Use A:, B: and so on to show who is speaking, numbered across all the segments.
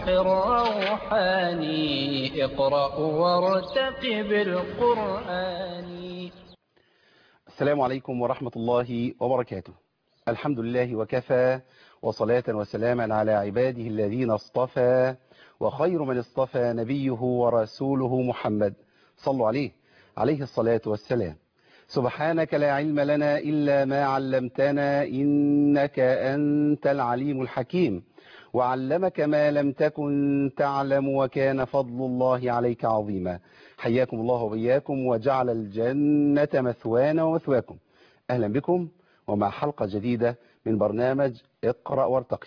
A: الروحاني اقرأ وارتقب القرآن.
B: السلام عليكم ورحمة الله وبركاته. الحمد لله وكفى، وصلاة وسلاما على عباده الذين اصطفى، وخير من اصطفى نبيه ورسوله محمد، صلوا عليه الصلاة والسلام. سبحانك لا علم لنا إلا ما علمتنا إنك أنت العليم الحكيم، وعلمك ما لم تكن تعلم، وكان فضل الله عليك عظيما. حياكم الله وبياكم، وجعل الجنة مثوانا ومثواكم. أهلا بكم ومع حلقة جديدة من برنامج اقرأ وارتقي.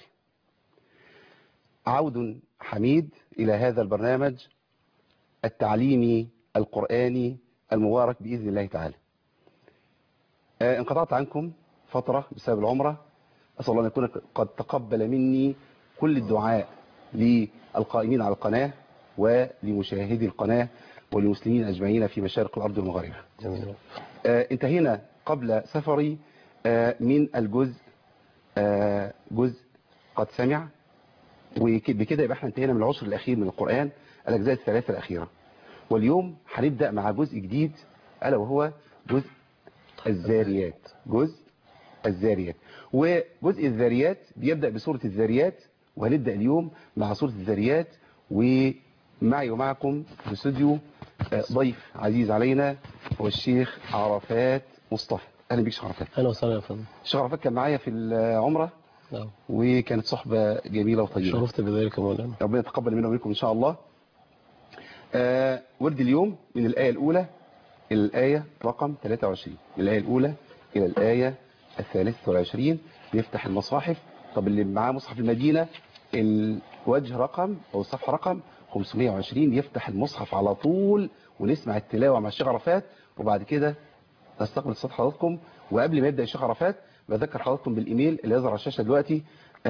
B: عود حميد إلى هذا البرنامج التعليمي القرآني المبارك بإذن الله تعالى. انقطعت عنكم فترة بسبب العمرة، أسأل الله أن يكون قد تقبل مني كل الدعاء للقائمين على القناة ولمشاهدي القناة وللمسلمين أجمعين في مشارق الأرض ومغاربها. انتهينا قبل سفري من الجزء جزء قد سمع، وبكده يبقى احنا انتهينا من العشر الأخير من القرآن، الأجزاء الثلاثة الأخيرة. واليوم هنبدأ مع جزء جديد ألا وهو جزء الذاريات. جزء الذاريات، وجزء الذاريات بيبدأ بسورة الذاريات، وهنبدأ اليوم مع سورة الذاريات. ومعي ومعكم في الاستوديو ضيف عزيز علينا هو الشيخ عرفات مصطفى. اهلا بيك شيخ عرفات.
C: اهلا وسهلا يا فندم.
B: الشيخ عرفات كان معايا في العمرة،
C: نعم،
B: وكانت صحبة جميلة وطيبة.
C: شرفت بذلك يا مولانا.
B: ربنا يتقبل منا ومنكم ان شاء الله. ورد اليوم من الآية الأولى إلى الآية رقم 23، من الآية الأولى إلى الآية 23. نفتح المصاحف. طب اللي معاه مصحف المدينة الوجه رقم أو الصفحة رقم 520 يفتح المصحف على طول ونسمع التلاوة مع الشيخ عرفات، وبعد كده نستقبل اتصال حضراتكم. وقبل ما يبدأ الشيخ عرفات بذكر حضراتكم بالإيميل اللي يظهر على الشاشة دلوقتي،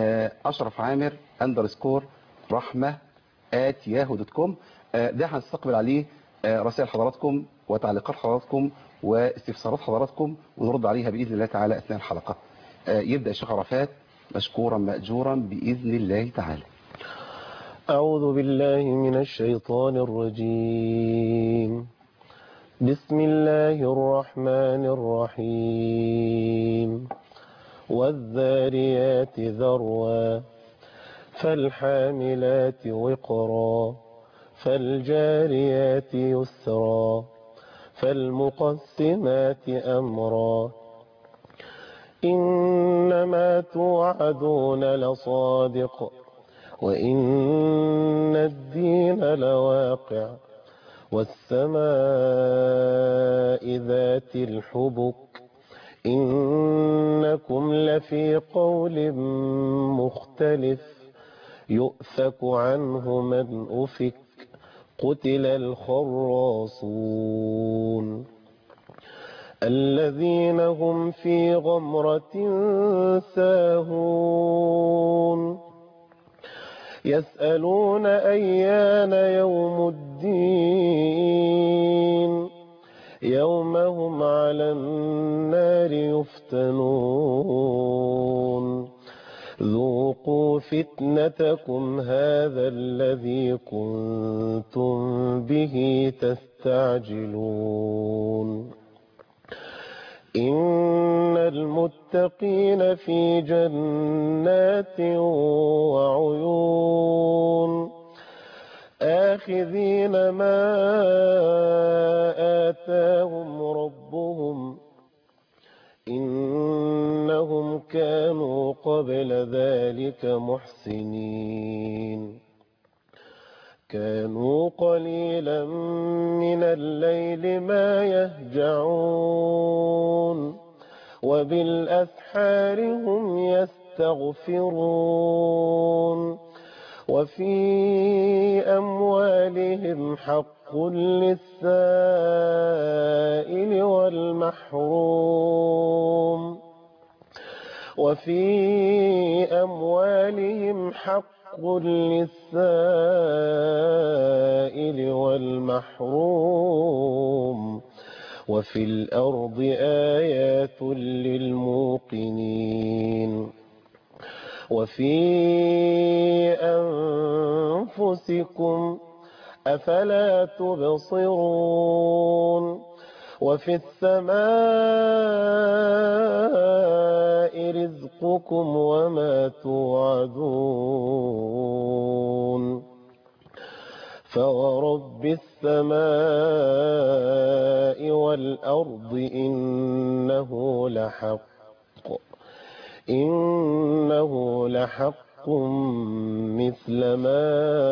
B: أشرفعامر_رحمة@yahoo.com. ده هنستقبل عليه رسائل حضراتكم وتعليقات حضراتكم واستفسارات حضراتكم، ونرد عليها بإذن الله تعالى أثناء الحلقة. يبدأ الشيخ عرفات مشكورا مأجورا بإذن الله تعالى.
C: أعوذ بالله من الشيطان الرجيم. بسم الله الرحمن الرحيم. والذاريات ذروا فالحاملات وقرا فالجاريات يسرا فالمقسمات أمرا إنما توعدون لصادق وإن الدين لواقع والسماء ذات الحبك إنكم لفي قول مختلف يؤفك عنه من أفك قتل الخراصون الذين هم في غمرة ساهون يسألون أيان يوم الدين يوم هم على النار يفتنون ذوقوا فتنتكم هذا الذي كنتم به تستعجلون إن المتقين في جنات وعيون آخذين ما آتاهم ربهم إنهم كانوا قبل ذلك محسنين كانوا قليلا من الليل ما يهجعون وبالأسحار هم يستغفرون وفي أموالهم حق للسائل والمحروم وفي أموالهم حق للسائل والمحروم وفي الأرض آيات للموقنين وفي أنفسكم أفلا تبصرون وفي السماء رزقكم وما توعدون فورب السماء والأرض إنه لحق مثل ما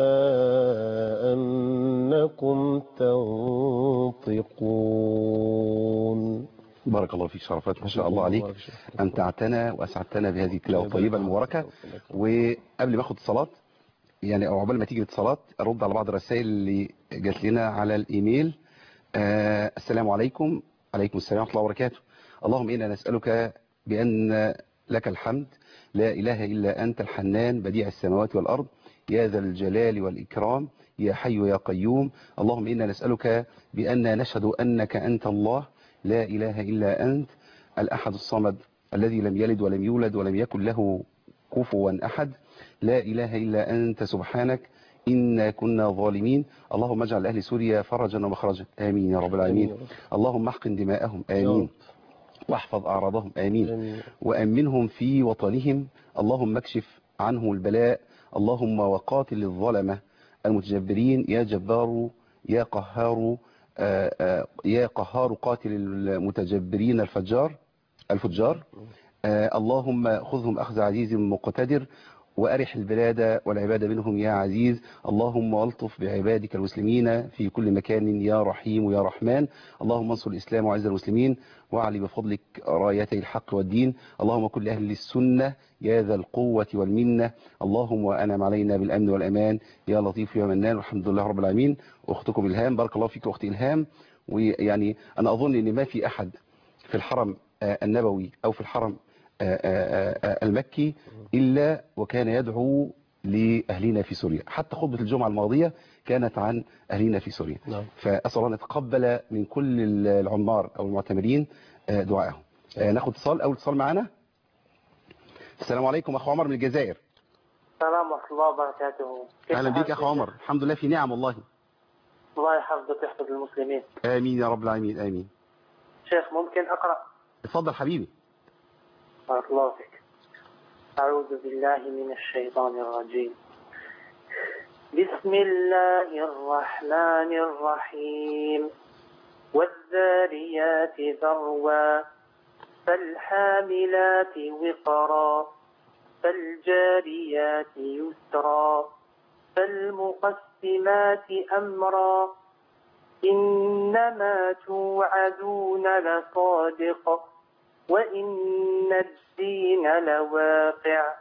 C: أنكم تنطقون.
B: بارك الله فيك شرفات، ما شاء الله عليك. أمتعتنا وأسعدتنا بهذه التلاوة الطيبة المباركة. وقبل ما أخد اتصالات يعني أو عقبال ما تيجي الاتصالات أرد على بعض الرسائل اللي جات لنا على الإيميل. السلام عليكم. عليكم السلام ورحمة الله وبركاته. اللهم إنا نسألك بأن لك الحمد لا إله إلا أنت الحنان بديع السماوات والأرض يا ذا الجلال والإكرام يا حي يا قيوم. اللهم إنا نسألك بأن نشهد أنك أنت الله لا إله إلا أنت الأحد الصمد الذي لم يلد ولم يولد ولم يكن له كفوا أحد. لا إله إلا أنت سبحانك إنا كنا ظالمين. اللهم اجعل أهل سوريا فرجا ومخرجا آمين يا رب العالمين. اللهم احقن دماءهم آمين واحفظ أعراضهم آمين وأمنهم في وطنهم. اللهم اكشف عنهم البلاء. اللهم وقاتل الظلمة المتجبرين يا جبار يا قهار يا قهار قاتل المتجبرين الفجار. اللهم خذهم أخذ عزيز مقتدر وأرح البلاد والعباد منهم يا عزيز. اللهم والطف بعبادك المسلمين في كل مكان يا رحيم يا رحمن. اللهم انصر الإسلام وعز المسلمين واعلي بفضلك رايتي الحق والدين. اللهم كن لأهل السنة يا ذا القوة والمنة. اللهم وأنعم علينا بالأمن والأمان يا لطيف يا منان. والحمد لله رب العالمين. أختكم إلهام. بارك الله فيك أختي إلهام. ويعني أنا أظن أن ما في أحد في الحرم النبوي أو في الحرم المكي إلا وكان يدعو لأهلنا في سوريا. حتى خطبة الجمعة الماضية كانت عن أهلنا في سوريا. فأسأل الله أن يتقبل من كل العمار أو المعتمرين دعائهم. ناخد اتصال. أول اتصال معنا. السلام عليكم أخو عمر من الجزائر.
D: السلام ورحمة الله وبركاته.
B: أهلا بك يا أخو عمر. الحمد لله في نعم والله.
D: الله يحفظك ويحفظ المسلمين.
B: آمين يا رب العالمين آمين.
D: شيخ ممكن أقرأ؟
B: اتفضل حبيبي.
D: بارك الله فيك. أعوذ بالله من الشيطان الرجيم. بسم الله الرحمن الرحيم. والذاريات ذروا فالحاملات وقرا فالجاريات يسرا فالمقسمات أمرا إنما توعدون لصادق وإن الدين لواقع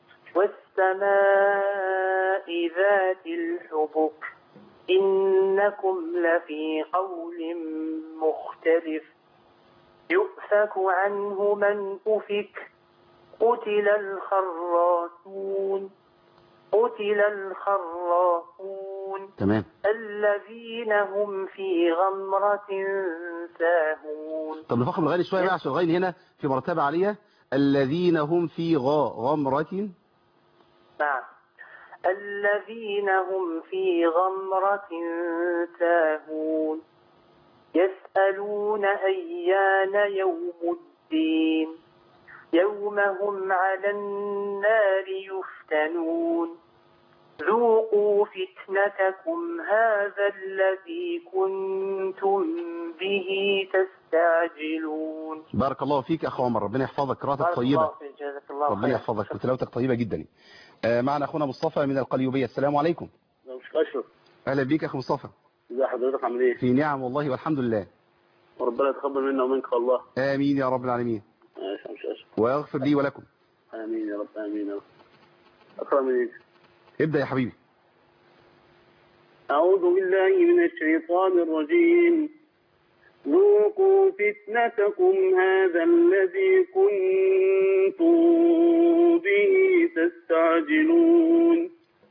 D: والسماء ذات الحبك إنكم لفي قول مختلف يؤفك عنه من أفك قتل الخراصون
B: تمام.
D: الذين هم في غمرة ساهون.
B: طب نفخم الغين شوية بقى عشان الغين هنا في مرتبة عالية. الذين هم في غمرة.
D: نعم. الذين هم في غمرة ساهون يسألون أيان يوم الدين يوم هم على النار يفتنون ذوقوا فتنتكم هذا الذي كنتم به تستعجلون.
B: بارك الله فيك أخو عمر. ربنا يحفظك. قراءتك طيبة. ربنا يحفظك وتلاوتك طيبة جدا. معنا أخونا مصطفى من القليوبية. السلام عليكم. أهلا بيك أخو مصطفى.
E: ازي حضرتك عامل ايه؟
B: في نعم والله والحمد لله.
E: وربنا يتقبل منا ومنك الله.
B: آمين يا رب العالمين. ويغفر لي ولكم.
E: آمين يا رب. آمين يا رب. أقرأ من إيه؟
B: ابدأ يا حبيبي.
E: أعوذ بالله من الشيطان الرجيم. ذوقوا فتنتكم هذا الذي كنتم به تستعجلون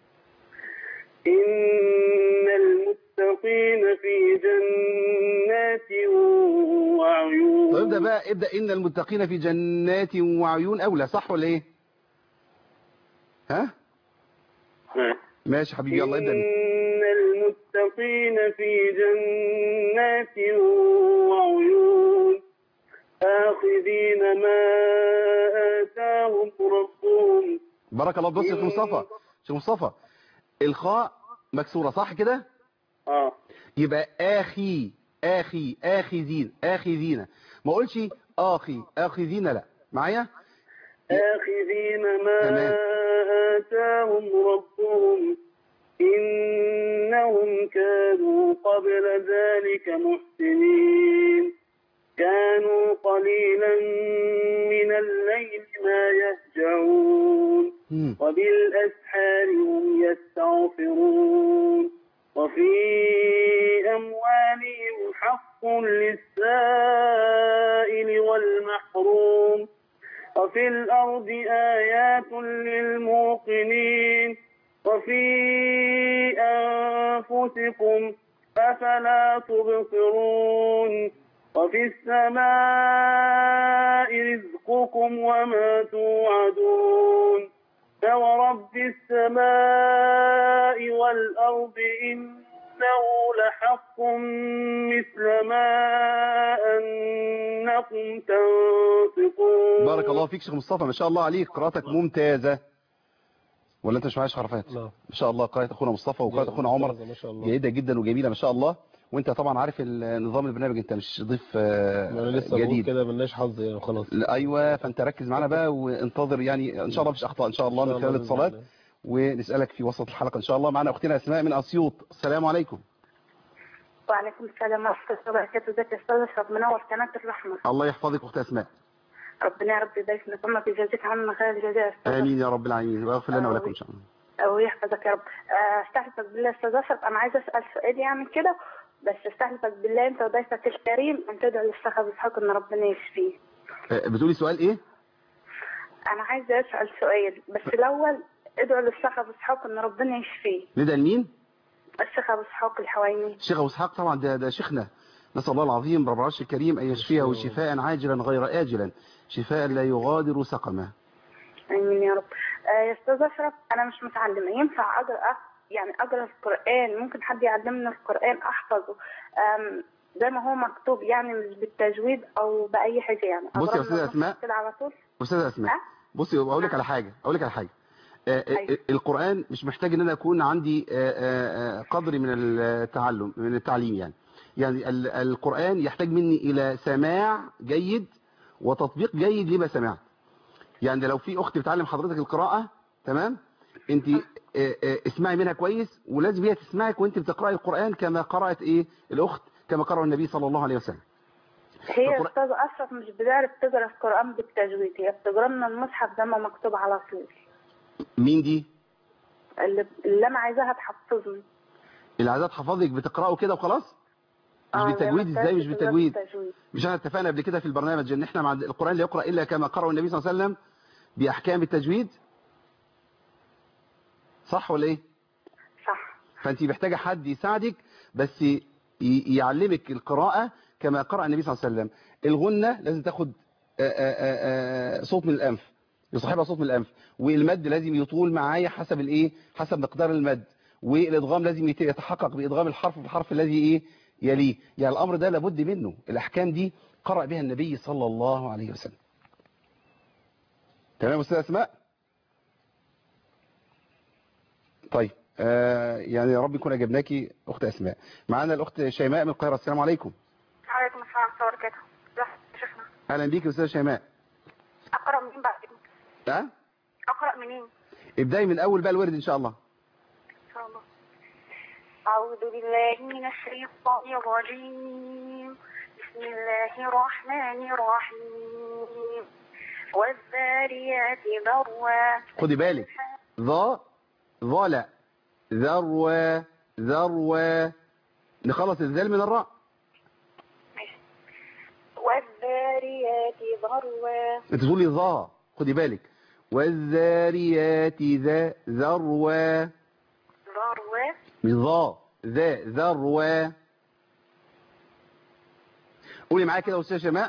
E: إن المتقين في جنات وعيون.
B: طيب ابدأ بقى. ابدأ إن المتقين في جنات وعيون. أولى صح ولا إيه؟ ها؟ ماشي حبيبي، يلا ابدأ.
E: إن المتقين في جنات وعيون آخذين ما آتاهم ربهم.
B: بارك الله. بص يا شيخ مصطفى، شيخ مصطفى، الخاء مكسورة صح كده؟ يبقى آخي آخذين آخذين، ما اقولش آخذين، لا معايا؟
E: آخذين ما
B: تمام.
E: آتاهم ربهم إنهم كانوا قبل ذلك محسنين كانوا قليلا من الليل ما يهجعون وبالأسحار هم يستغفرون وفي أموالهم حق للسائل والمحروم وفي الأرض آيات للموقنين وفي أنفسكم أفلا تبصرون وفي السماء رزقكم وما توعدون فورب السماء والأرض إنه لحق مثل ما أنكم تنطقون.
B: بارك الله فيك شيخ مصطفى، ما شاء الله عليك، قراءتك ممتازة. ولا انت مش معايا حرفات؟
C: لا.
B: ما شاء الله، قراءة اخونا مصطفى وقراءة اخونا عمر
C: ما شاء الله.
B: جيدة جدا وجميلة ما شاء الله. وانت طبعا عارف نظام البرنامج، انت مش ضيف
C: انا لسه بقول
B: جديد.
C: كده ملناش حظ يعني خلاص.
B: ايوه، فانت ركز معانا بقى وانتظر، يعني ان شاء الله مفيش اخطاء ان شاء الله من خلال الاتصالات، ونسالك في وسط الحلقه ان شاء الله. معنا اختنا اسماء من اسيوط. السلام عليكم.
F: وعليكم السلام ورحمة الله وبركاته. ازيك يا استاذ اشرف؟ منور قناة الرحمة.
B: الله يحفظك اخت اسماء.
F: ربنا يا رب يبارك لك وما يجازيك عنا خير الجزاء يا استاذ.
B: امين يا رب العالمين، ويغفر لنا ولكم ان شاء الله.
F: ويحفظك يا رب. استحلفك بالله يا استاذ اشرف، انا عايزه اسال سؤال يعني كده، بس استحلفك بالله انت وضيفك الكريم ان تدعو للشيخ ابو اسحاق ان ربنا يشفيه.
B: بتقولي سؤال ايه؟
F: انا عايزه اسال سؤال، بس الاول ادعو للشيخ ابو اسحاق ان ربنا يشفيه.
B: ندعي لمين؟
F: الشيخ ابو اسحاق الحويني.
B: الشيخ ابو اسحاق طبعا ده شيخنا، نسال الله العظيم رب العرش الكريم ان يشفيه شفاء عاجلا غير آجلا، شفاء لا يغادر سقما.
F: امين يا رب. يا استاذ اشرف، انا مش متعلمه، ينفع اقرا القران؟ ممكن حد يعلمني القران احفظه زي ما هو مكتوب، يعني مش بالتجويد او باي حاجه يعني؟
B: بصي يا استاذه اسماء
F: كده على طول.
B: استاذه اسماء بصي اقول لك على حاجه، القرآن مش محتاج ان انا اكون عندي قدر من التعلم من التعليم، يعني القرآن يحتاج مني الى سماع جيد وتطبيق جيد لما سمعت. يعني لو في اخت بتعلم حضرتك القراءة، تمام، انت اسمعي منها كويس، ولازم هي تسمعك وانت بتقرأي القرآن كما قرأت الاخت، كما قرأ النبي صلى الله عليه وسلم.
F: هي استاذ اشرف مش بتعرف تقرا القرآن بالتجويد، هي بتقرا من المصحف زي ما مكتوب على طول.
B: مين دي؟
F: اللي انا عايزاها تحفظني.
B: اللي عايزاها تحفظك بتقرأه كده وخلاص؟ مش بالتجويد؟ ازاي مش بالتجويد؟ مش احنا اتفقنا قبل كده في البرنامج ان احنا مع القرآن لا يقرأ الا كما قرأه النبي صلى الله عليه وسلم باحكام التجويد، صح ولا ايه؟
F: صح.
B: فانت محتاجه حد يساعدك بس يعلمك القراءة كما قرأ النبي صلى الله عليه وسلم. الغنة لازم تاخد صوت من الانف، يصاحبها صوت من الانف، والمد لازم يطول معايا حسب حسب مقدار المد، والادغام لازم يتحقق بادغام الحرف في الحرف الذي يليه. يعني الامر ده لابد منه، الاحكام دي قرأ بها النبي صلى الله عليه وسلم. تمام يا استاذه اسماء؟ طيب يعني يا رب يكون اجبناكي اخت اسماء. معانا الاخت شيماء من القاهره. السلام عليكم.
F: وعليكم السلام ورحمه الله وبركاته. شيخنا
B: اهلا بيك يا استاذه شيماء.
F: اقرا منين بعد كده؟ اقرا منين؟
B: ابداي من اول بقى الورد ان شاء الله.
F: ان شاء الله. اعوذ بالله من الشيطان الرجيم، بسم الله الرحمن الرحيم، والذاريات ذروا.
B: خدي بالك، لا ذروة، نخلص الذال من الراء.
F: والذاريات ذروا.
B: انت تقولي ظا، خدي بالك، والذاريات ذروة، ظا ذروة. قولي معايا كده يا استاذه شيماء،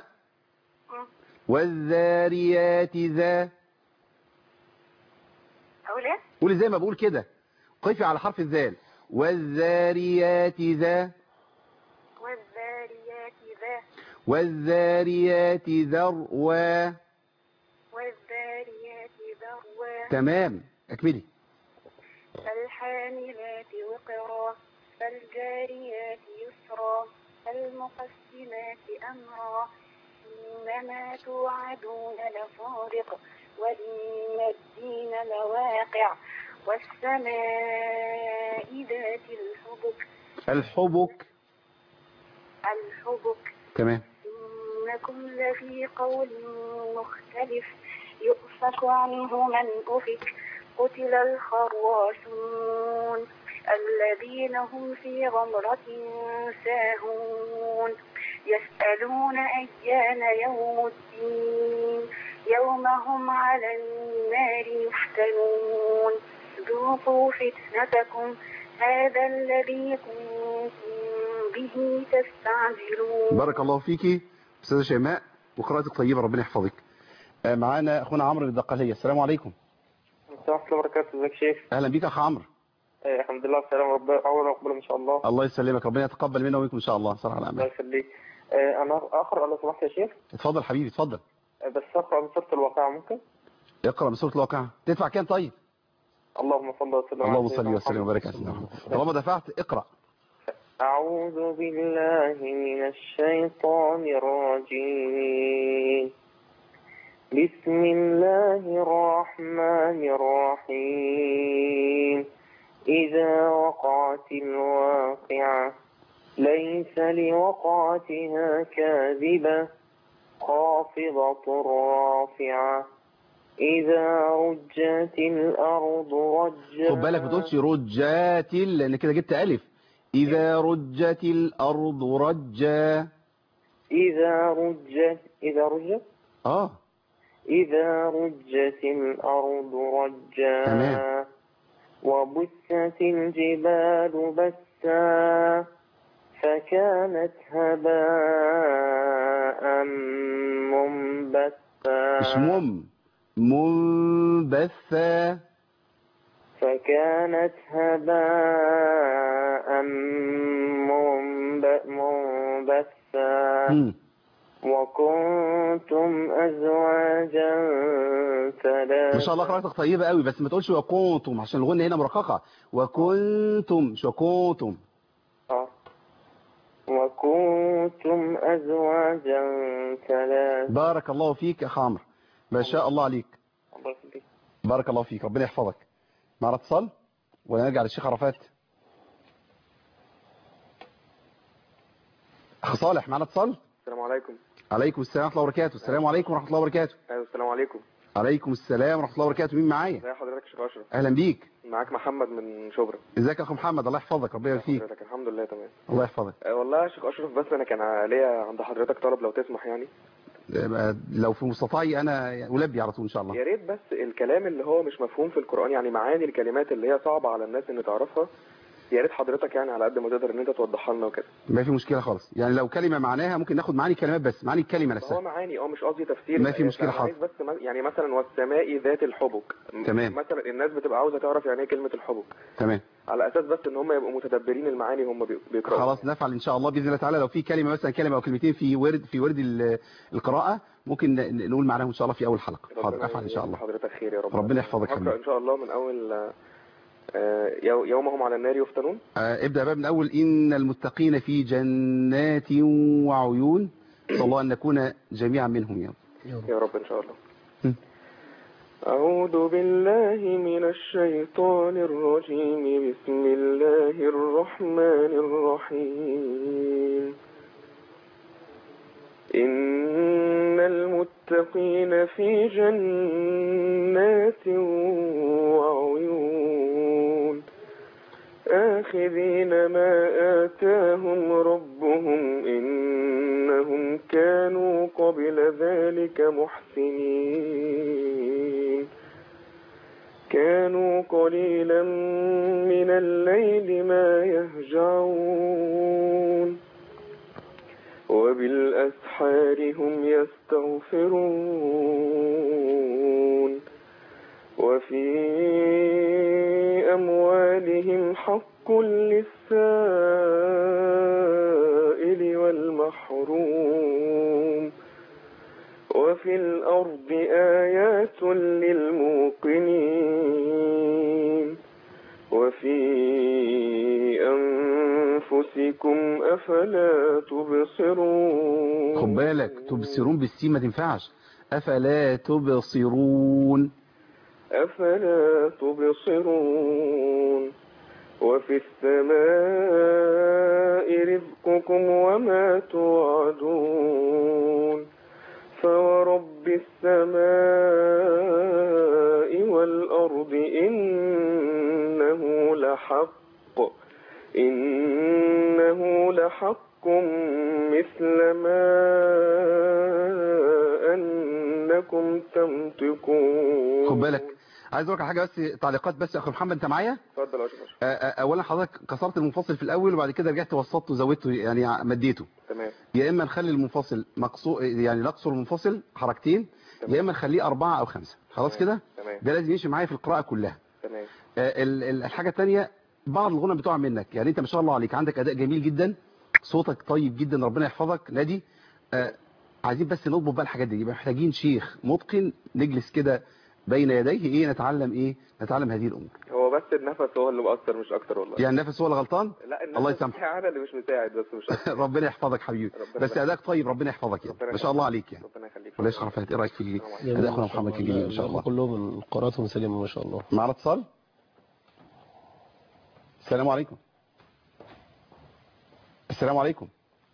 B: والذاريات
F: اقول ايه؟
B: قولي زي ما بقول كده، قفي على حرف الذال. والذاريات ذا.
F: والذاريات ذا.
B: والذاريات ذروا.
F: والذاريات ذروا.
B: تمام، اكملي.
F: فالحاملات وقرا. فالجاريات يسرا. فالمقسمات أمرا. إنما توعدون لصادق وإن الدين لواقع والسماء ذات الحبك.
B: الحبك.
F: الحبك.
B: تمام.
F: إنكم لفي قول مختلف يؤفك عنه من أفك. قتل الخراشون الذين هم في غمرة ساهون يسألون أيان يوم الدين يوم هم على النار يفتنون ذوقوا فتنتكم هذا الذي كنتم به تستعجلون.
B: بارك الله فيكي أستاذة شيماء وقراءتك طيبة، ربنا يحفظك. معانا أخونا عمرو الدقهلية. السلام عليكم.
G: السلام عليكم ورحمة الله وبركاته. ازيك يا شيخ؟
B: أهلا بيك يا أخ عمرو.
G: الحمد لله السلام، ربنا أول أقبل إن شاء الله.
B: الله يسلمك، ربنا يتقبل منا ومنكم إن شاء الله. صراحة
G: الله
B: الأمان.
G: يخليك. أنا أقرأ لو سمحت يا شيخ.
B: اتفضل حبيبي اتفضل.
G: بس أقرأ من سورة الواقعة ممكن؟
B: اقرأ من سورة الواقعة. تدفع كام طيب؟
G: اللهم صل وسلم على
B: اللهم
G: سيدنا
B: صل وسلم
G: محمد.
B: وبارك على سيدنا محمد. طالما دفعت اقرأ.
G: أعوذ بالله من الشيطان الرجيم. بسم الله الرحمن الرحيم. إذا وقعت الواقعة ليس لوقعتها كاذبة خافضة رافعة إذا رجت الأرض رجا.
B: خد بالك ما تقولش رجات لأن كده جبت ألف. إذا رجت الأرض رجا.
G: إذا رجت إذا رجت الأرض رجا.
B: تمام.
G: وبست الجبال بسا فكانت هباء منبثا.
B: مش منبثا.
G: فكانت هباء منبثا. وكنتم أزواجا ثلاثا.
B: ما شاء الله قراءتك طيبة قوي، بس ما تقولش وكنتم عشان الغنة هنا مرققة. وكنتم مش وكنتم.
G: وكنتم أزواجا ثلاثا.
B: بارك الله فيك يا أخ عمرو، ما شاء الله عليك.
G: الله يخليك.
B: بارك الله فيك، ربنا يحفظك. معنا اتصال ولا نرجع للشيخ عرفات؟ أخ صالح معنا اتصال.
G: السلام عليكم.
B: عليكم السلام ورحمة الله وبركاته. السلام عليكم ورحمة الله وبركاته.
G: أيوة السلام عليكم.
B: عليكم السلام ورحمة الله وبركاته. مين معايا؟
G: ازي حضرتك يا شيخ أشرف؟
B: أهلا بيك.
G: معاك محمد من شبرا.
B: ازيك يا أخو محمد؟ الله يحفظك، ربنا يبارك فيك.
G: الحمد لله تمام.
B: الله يحفظك.
G: والله يا شيخ أشرف بس أنا كان ليا عند حضرتك طلب لو تسمح يعني.
B: لو في مستطاعي أنا ألبي على طول إن شاء الله.
G: يا ريت بس الكلام اللي هو مش مفهوم في القرآن، يعني معاني الكلمات اللي هي صعبة على الناس إن تعرفها، يا ريت حضرتك يعني على قد ما تقدر ان انت توضحها لنا وكده.
B: ما في مشكله خالص، يعني لو كلمه معناها ممكن ناخد معاني الكلمات بس، معاني الكلمه نفسها.
G: هو معاني مش قصدي تفسير.
B: ما في مشكله خالص.
G: بس يعني مثلا والسماء ذات الحبك.
B: تمام.
G: مثلا الناس بتبقى عاوزه تعرف يعني ايه كلمه الحبك.
B: تمام.
G: على اساس بس ان هم يبقوا متدبرين المعاني هم بيقراوا.
B: خلاص نفعل ان شاء الله باذن الله تعالى. لو في كلمه مثلا كلمه او كلمتين في ورد القراءه ممكن نقول معناهم ان شاء الله في اول حلقه. حاضر افعل ان شاء الله.
G: حضرتك خير يا رب.
B: ربنا يحفظك
G: ان شاء الله من اول يومهم على النار يفتنون.
B: ابدأ بقى من أول. إن المتقين في جنات وعيون. صلى الله أن نكون جميعا منهم
G: يا رب إن شاء الله. أعوذ بالله من الشيطان الرجيم. بسم الله الرحمن الرحيم. إن المتقين في جنات وعيون آخذين ما آتاهم ربهم إنهم كانوا قبل ذلك محسنين. كانوا قليلا من الليل ما يهجعون وبالأسحار هم يستغفرون وفي أموالهم حق للسائل والمحروم وفي الأرض آيات للموقنين وفي أنفسكم أفلا تبصرون.
B: خد بالك تبصرون بالسين ما تنفعش. أفلا تبصرون.
G: أفلا تبصرون. وفي السماء رزقكم وما توعدون فورب السماء والأرض إنه لحق مثل ما أنكم تنطقون.
B: خد بالك عايز اقول لك حاجه بس، تعليقات بس يا اخو محمد، انت معايا؟
G: اتفضل يا شيخ.
B: اولا حضرتك كسرت المنفصل في الاول وبعد كده رجعت وسطته وزودته يعني مديته.
G: تمام.
B: يا اما نخلي المنفصل مقصور يعني نقصر المنفصل حركتين، يا اما نخليه 4 أو 5. خلاص كده. ده لازم يمشي معايا في القراءه كلها.
G: تمام.
B: الحاجه الثانيه بعض الغنى بتوع منك، يعني انت ما شاء الله عليك عندك اداء جميل جدا، صوتك طيب جدا، ربنا يحفظك نادي. عايزين بس نضبط بقى الحاجات دي، يبقى محتاجين شيخ متقن نجلس كده بين يديه نتعلم هذه الامور.
G: هو بس النفس هو اللي مقصر مش اكتر والله.
B: يعني النفس هو اللي غلطان؟
G: لا النفس
B: الله يسامحك.
G: انا اللي مش مساعد بس مش أكتر.
B: ربنا يحفظك حبيبي. بس اداك طيب، ربنا يحفظك يعني ما شاء الله عليك يعني.
G: ربنا يخليك.
B: ولا يشرف فيك. ايه رايك في اداء اخونا محمد كجميل ما شاء الله؟
C: كلهم قراءتهم سليمه ما شاء الله.
B: معنا اتصال. السلام عليكم. السلام عليكم.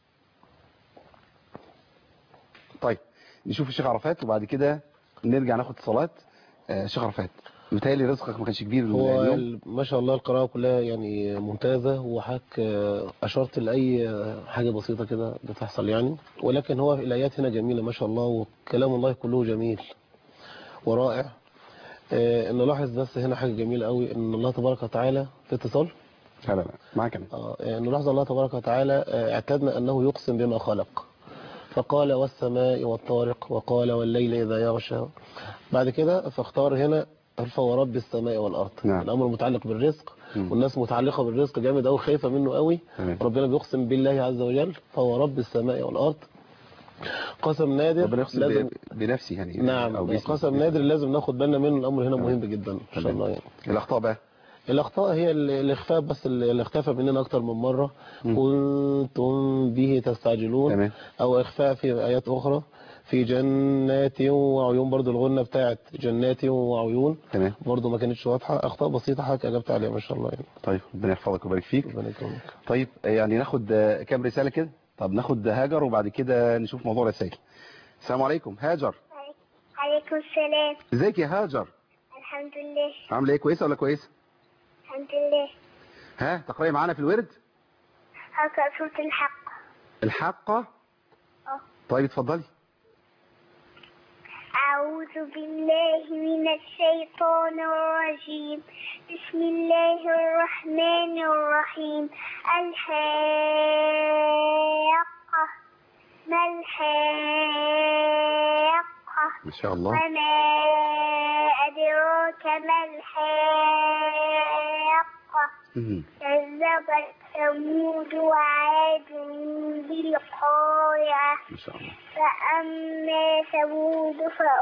B: طيب نشوف الشيخ عرفات وبعد كده نرجع ناخد اتصالات. شيخ عرفات متهيألي رزقك ما كانش كبير
C: هو
B: اليوم.
C: ما شاء الله القراءة كلها يعني ممتازة، وحضرتك أشرت لأي حاجة بسيطة كده بتحصل يعني، ولكن هو الآيات هنا جميلة ما شاء الله، وكلام الله كله جميل ورائع. نلاحظ بس هنا حاجة جميلة قوي، إن الله تبارك وتعالى في اتصال.
B: لا معاك أنا.
C: نلاحظ الله تبارك وتعالى اعتدنا أنه يقسم بما خلق، فقال والسماء والطارق، وقال والليل إذا يغشى. بعد كده فاختار هنا فورب السماء والأرض.
B: نعم.
C: الأمر متعلق بالرزق، والناس متعلقة بالرزق جامد أوي، خايفة منه قوي. ربنا بيقسم بالله عز وجل فورب السماء والأرض. قسم نادر
B: ربنا يقسم
C: لازم
B: بنفسي يعني.
C: نعم
B: أو
C: قسم نادر لازم ناخد بالنا منه، الأمر هنا مهم جدا إن شاء الله يعني.
B: الأخطاء بقى،
C: الأخطاء هي الإخفاء، بس اللي اختفى مننا أكتر من مرة. كنتم به تستعجلون.
B: تمام.
C: أو إخفاء في آيات أخرى في جنات وعيون، برضو الغنة بتاعت جنات وعيون
B: تمام
C: برضو ما كانتش واضحة. أخطاء بسيطة حضرتك أجبت عليها ما شاء الله يعني.
B: طيب ربنا يحفظك ويبارك فيك.
C: ربنا يكرمك.
B: طيب يعني ناخد كام رسالة كده. طب ناخد هاجر وبعد كده نشوف موضوع رسائل. السلام عليكم هاجر.
H: عليكم السلام.
B: ازيك يا هاجر؟
H: الحمد لله.
B: عامله ايه، كويسه ولا كويسه؟
H: الحمد لله.
B: ها تقرأي معانا في الورد؟
H: هقرأ سورة الحق.
B: الحقة؟ طيب اتفضلي.
H: أعوذ بالله من الشيطان الرجيم. بسم الله الرحمن الرحيم. الحاقة ما الحاقة.
B: ما شاء الله.
H: وما أدراك ما الحاقة. كذبت ثمود وعاد بالقارعة.
B: ما شاء الله.
H: فأما ثمود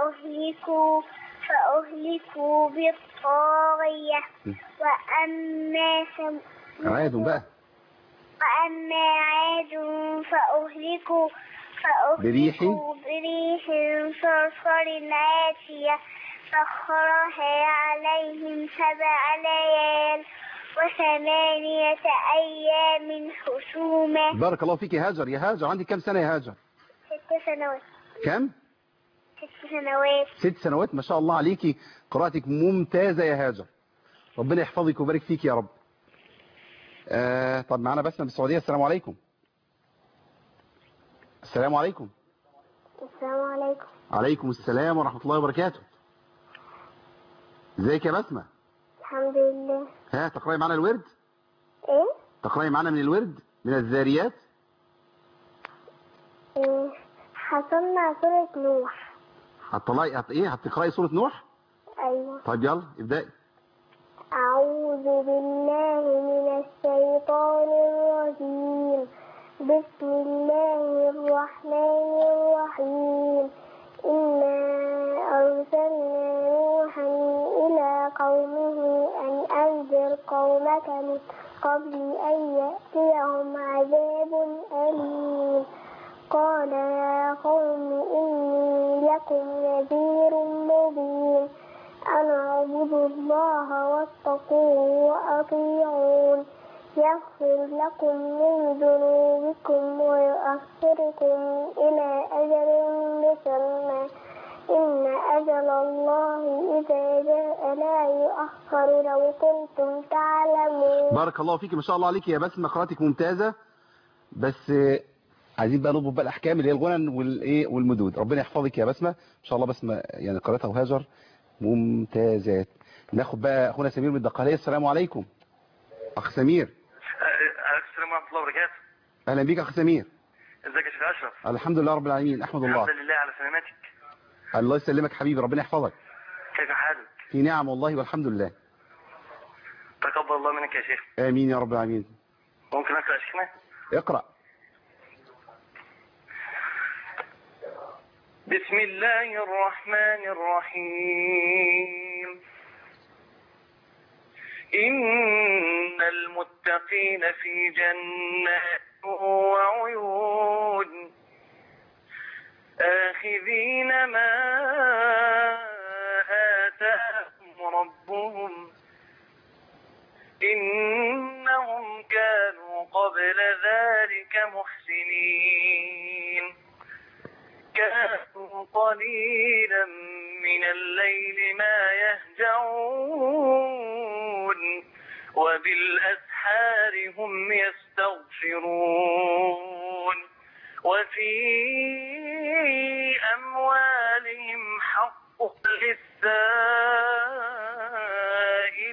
H: فأهلكوا بالطاغية. وأما
B: عاد بقى.
H: وأما عاد فأهلكوا بريح صرصر عاتية سخرها عليهم 7 ليال و8 أيام حسوما.
B: بارك الله فيك يا هاجر. يا هاجر عندك كم سنة يا هاجر؟
H: 6 سنوات.
B: كم؟
H: 6 سنوات.
B: 6 سنوات ما شاء الله عليكي، قراءتك ممتازة يا هاجر، ربنا يحفظك ويبارك فيك يا رب. طب معانا بسمة بالسعودية. السلام عليكم. السلام عليكم.
H: السلام عليكم.
B: عليكم السلام ورحمة الله وبركاته. ازيك يا بسمة؟
H: الحمد لله.
B: ها تقرأي معانا الورد؟
H: ايه؟
B: تقرأي معانا من الورد من الذاريات؟
H: حصلنا سورة نوح.
B: هتقرأي سورة نوح؟
H: أيوة.
B: طيب يلا ابدأي.
H: أعوذ بالله من الشيطان الرجيم. بسم الله الرحمن الرحيم. إنا أرسلنا نوحا إلى قومه أن أنذر قومك من قبل أن يأتيهم عذاب أليم. قال يا قوم إني لكم نذير مبين. أنا أعبد الله واتقوه وأطيعون. يغفر لكم من ذنوبكم ويؤخركم إلى أجل مسمى إن أجل الله إذا جاء لا يؤخر لو كنتم تعلمون.
B: بارك الله فيك، ما شاء الله عليك يا بسمة، قراءتك ممتازة. بس عايزين بقى نضبط بقى الأحكام اللي هي الغنن والمدود. ربنا يحفظك يا بسمة، ما شاء الله. بسمة يعني قراءتها وهاجر ممتازات. ناخد بقى أخونا سمير من الدقهلية. السلام عليكم أخ سمير.
I: السلام ورحمة الله وبركاته.
B: أهلا بيك أخ سمير.
I: ازيك يا شيخ أشرف؟
B: الحمد لله رب العالمين، أحمد الله.
I: الحمد لله على سلامتك.
B: الله يسلمك حبيبي، ربنا يحفظك.
I: كيف حالك؟
B: في نعم والله والحمد لله.
I: تقبل الله منك يا شيخ.
B: آمين يا رب العالمين.
I: ممكن أقرأ يا شيخنا؟
B: اقرأ.
I: بسم الله الرحمن الرحيم. إن المتقين في جنات وعيون آخذين ما آتاهم ربهم إنهم كانوا قبل ذلك محسنين. كانوا قليلا من الليل ما يهجعون وبالأسحار هم يستغفرون. وفي أموالهم حق للسائل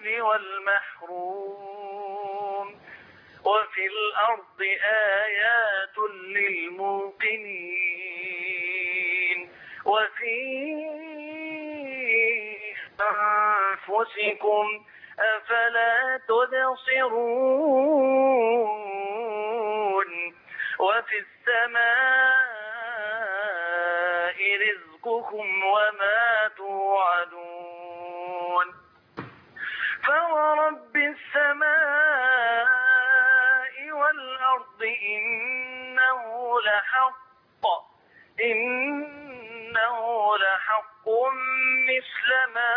I: والمحروم وفي الأرض آيات للموقنين وفي أنفسكم أفلا تبصرون. وفي السماء رزقكم وما توعدون. فورب السماء والأرض إنه لحق مثل ما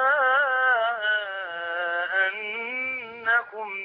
I: أنكم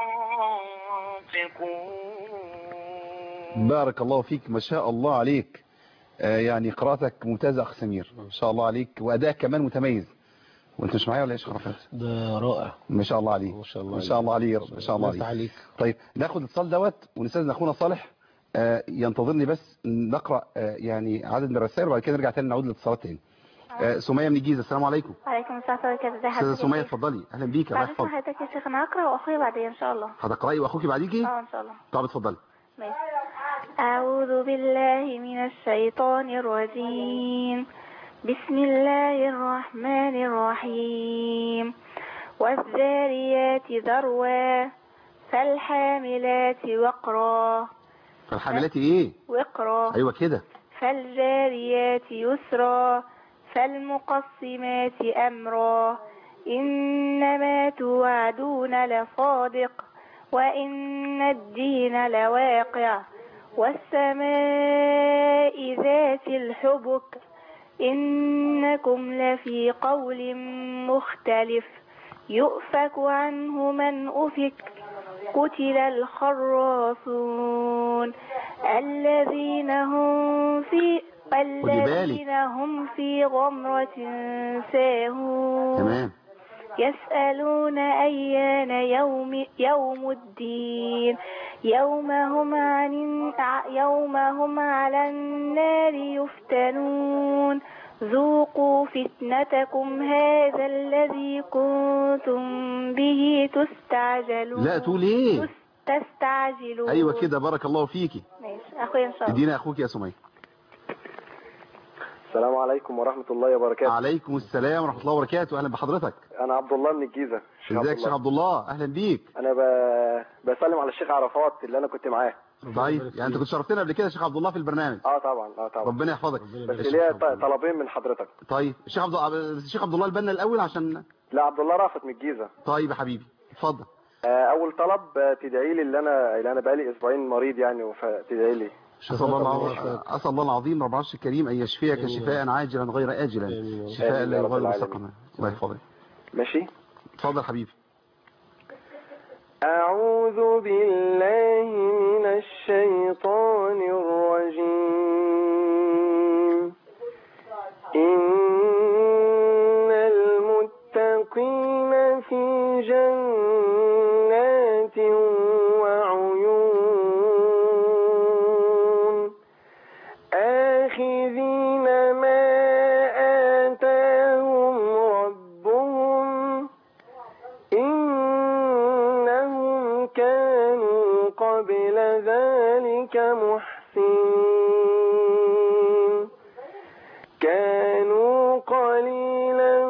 I: تنطقون.
B: بارك الله فيك، ما شاء الله عليك. يعني قراءتك ممتازة أخ سمير، ما شاء الله عليك، وأداءك كمان متميز. وانت مش معايا ولا ايش خرافات؟
C: ده رائع
B: ما شاء الله عليك.
C: ما شاء الله
B: ما شاء الله عليك، ما شاء الله عليك. طيب ناخد الاتصال دوت ونستاذن اخونا صالح ينتظرني بس نقرا يعني عدد من الرسائل وبعد كده نرجع تاني نعود للاتصالات تاني. سمية من الجيزة. السلام عليكم.
F: وعليكم السلام ورحمة الله وبركاته.
B: استاذة سمية اتفضلي. اهلا بيك. الله يحفظك.
F: حضرتك يا شيخ انا هقرا واخويا بعدين ان شاء الله.
B: هتقراي واخوكي بعديكي؟
F: ان شاء الله.
B: طب اتفضلي.
F: ماشي. أعوذ بالله من الشيطان الرجيم. بسم الله الرحمن الرحيم. والذاريات ذروا فالحاملات وقرا.
B: فالحاملات ايه؟
F: وقرا.
B: ايوه كده.
F: فالجاريات يسرا فالمقسمات أمرا. إنما توعدون لصادق وإن الدين لواقع. والسماء ذات الحبك إنكم لفي قول مختلف. يؤفك عنه من أفك. قتل الخراصون الذين هم في غمرة ساهون.
B: تمام.
F: يسألون أيان يوم الدين يوم هم على النار يفتنون. ذوقوا فتنتكم هذا الذي كنتم به تستعجلون.
B: لا تقول ايه؟
F: تستعجلون.
B: ايوه كده. بارك الله فيكي.
F: ماشي اخويا ان شاء الله.
B: ادينا اخوك يا سمية.
G: السلام عليكم ورحمة الله وبركاته.
B: عليكم السلام ورحمة الله وبركاته. أهلا بحضرتك.
G: أنا عبد الله من الجيزة.
B: ازيك شيخ عبد الله؟ أهلا بيك.
G: أنا بسلم على الشيخ عرفات اللي أنا كنت معاه.
B: طيب يعني أنت كنت شرفتنا قبل كده يا شيخ عبد الله في البرنامج؟
G: طبعا.
B: ربنا يحفظك.
G: بس ليا طلبين من حضرتك.
B: طيب الشيخ عبد الله البنا الأول عشان
G: لا، عبد الله رافت من الجيزة.
B: طيب يا حبيبي اتفضل.
G: أول طلب تدعي لي اللي أنا بقالي أسبوعين مريض يعني، فتدعي لي.
B: أسأل الله العظيم رب العرش الكريم أن يشفيك شفاء عاجلا غير آجلا، شفاء لا يغادر سقما. الله يحفظك.
G: ماشي.
B: اتفضل حبيبي.
G: أعوذ بالله من الشيطان الرجيم. إن المتقين في جنات وعيون آخذين ما آتاهم ربهم إنهم كانوا قبل ذلك محسنين. كانوا قليلا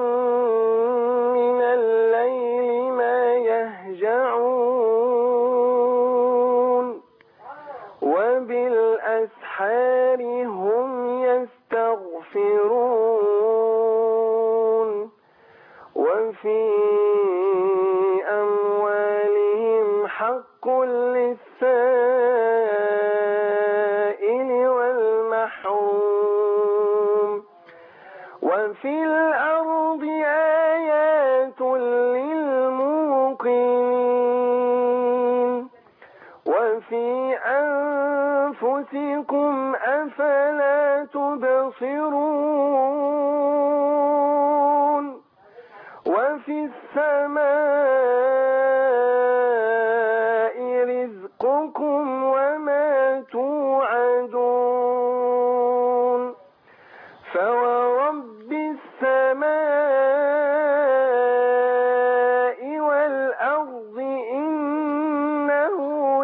G: من الليل ما يهجعون وبالأسحار هم يستغفرون وفي أموالهم حق للسائل والمحروم وفي الأرض آيات للموقنين وفي أنفسكم أفلا تبصرون وفي السماء رزقكم وما توعدون فورب السماء والأرض إنه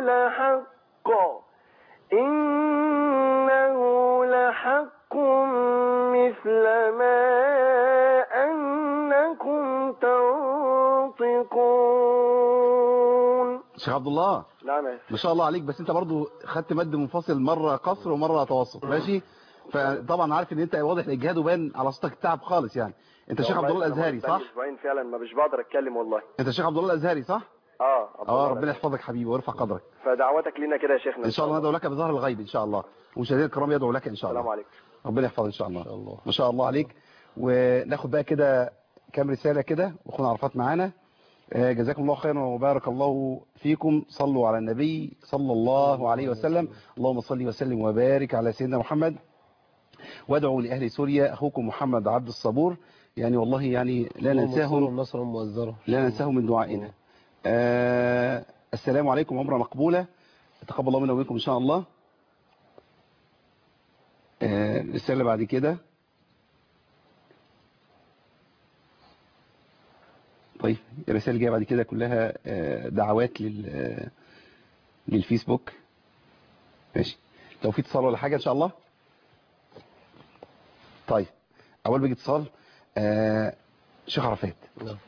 G: لحق مثل ما أنكم تنطقون.
B: شيخ عبد الله.
G: نعم.
B: ما شاء الله عليك، بس انت برضو خدت مد منفصل مرة قصر ومرة توسط. ماشي. فطبعا عارف ان انت واضح الاجهاد وبان على صوتك التعب خالص يعني. انت شيخ عبد الله الازهري صح؟
G: اسبوعين فعلا ما مش بقدر اتكلم والله.
B: انت شيخ عبد الله الازهري صح؟ ربنا يحفظك حبيبي ويرفع قدرك.
G: فدعوتك لينا كده يا شيخنا
B: ان شاء الله ندعو لك بظهر الغيب ان شاء الله، ومشاهدينا الكرام يدعو لك ان شاء الله.
G: السلام عليكم.
B: ربنا يحفظك ان شاء الله. ما شاء الله عليك. وناخد بقى كده كام رسالة كده واخونا عرفات معانا. جزاكم الله خيرا وبارك الله فيكم. صلوا على النبي صلى الله عليه وسلم. اللهم صل وسلم وبارك على سيدنا محمد. وادعوا لأهل سوريا. أخوكم محمد عبد الصبور. يعني والله يعني لا ننساهم من دعائنا. السلام عليكم. عمرة مقبولة تقبل الله منا ومنكم إن شاء الله. الرسالة بعد كده. طيب الرسائل اللي جايه بعد كده كلها دعوات للفيسبوك. ماشي. لو في اتصال ولا حاجه ان شاء الله. طيب اول بيجي اتصال شيخ عرفات.
C: نعم.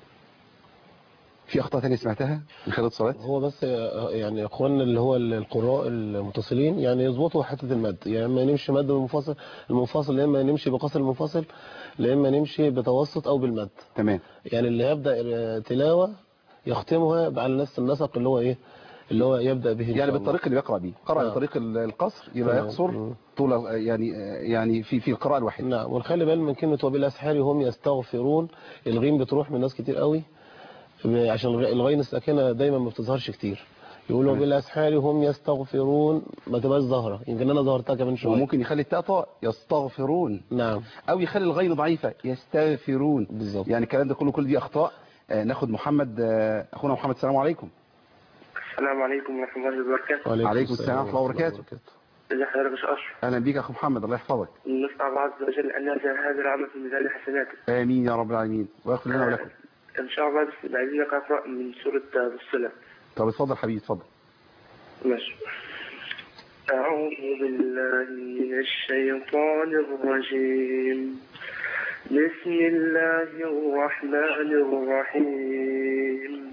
B: في اخطاء ثانيه سمعتها من خلال اتصالات؟
C: هو بس يعني اخواننا اللي هو القراء المتصلين يعني يظبطوا حته المد، يعني اما نمشي مد المنفصل، يا اما نمشي بقصر المنفصل، يا اما نمشي بتوسط او بالمد.
B: تمام.
C: يعني اللي يبدا تلاوه يختمها على نفس النسق اللي هو يبدا به
B: يعني بالطريق اللي بيقرا بيه. قرأ بطريق القصر يبقى يقصر طول يعني في القراءه الواحده.
C: نعم. ونخلي بالنا من كلمه وبالاسحار هم يستغفرون. الغين بتروح من ناس كتير قوي عشان الغين الساكنه دايما ما بتظهرش كتير. يقولوا بالاسحار هم يستغفرون ما تبقاش ظاهره، يمكن انا ظهرتها كمان شويه.
B: وممكن يخلي التاء يستغفرون.
C: نعم.
B: او يخلي الغين ضعيفه يستغفرون.
C: بالظبط.
B: يعني الكلام ده كل دي اخطاء. ناخد محمد. اخونا محمد السلام عليكم.
J: السلام عليكم ورحمه الله وبركاته.
B: وعليكم السلام ورحمه الله وبركاته.
J: ازي حضرتك يا اشرف؟
B: اهلا بيك يا اخو محمد. الله يحفظك.
J: نسال الله عز وجل ان يجعل هذا العمل في ميزان حسناتك.
B: امين يا رب العالمين ويغفر لنا ولكم.
J: ان شاء الله. بس عايزين اقرا من سوره فصلت.
B: طب اتفضل حبيبي اتفضل.
J: ماشي. أعوذ بالله من الشيطان الرجيم. بسم الله الرحمن الرحيم.